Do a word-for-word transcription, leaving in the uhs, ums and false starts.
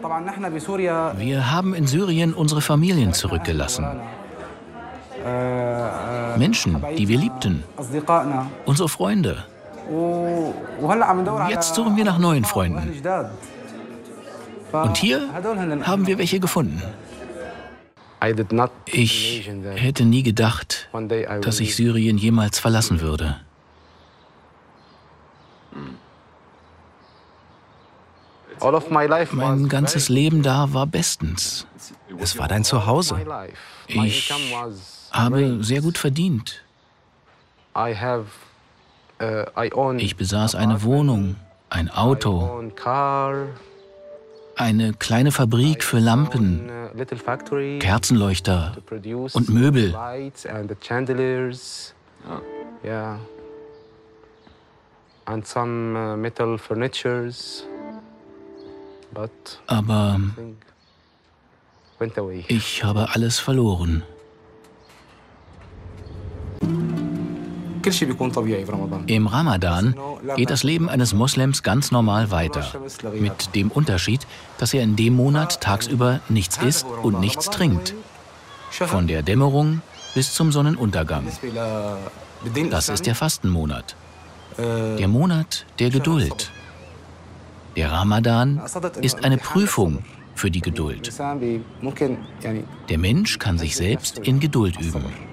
Wir haben in Syrien unsere Familien zurückgelassen. Menschen, die wir liebten. Unsere Freunde. Jetzt suchen wir nach neuen Freunden. Und hier haben wir welche gefunden. Ich hätte nie gedacht, dass ich Syrien jemals verlassen würde. Mein ganzes Leben da war bestens. Es war dein Zuhause. Ich habe sehr gut verdient. Ich besaß eine Wohnung, ein Auto, eine kleine Fabrik für Lampen, Kerzenleuchter und Möbel. Aber ich habe alles verloren. Im Ramadan geht das Leben eines Moslems ganz normal weiter. Mit dem Unterschied, dass er in dem Monat tagsüber nichts isst und nichts trinkt. Von der Dämmerung bis zum Sonnenuntergang. Das ist der Fastenmonat. Der Monat der Geduld. Der Ramadan ist eine Prüfung für die Geduld. Der Mensch kann sich selbst in Geduld üben.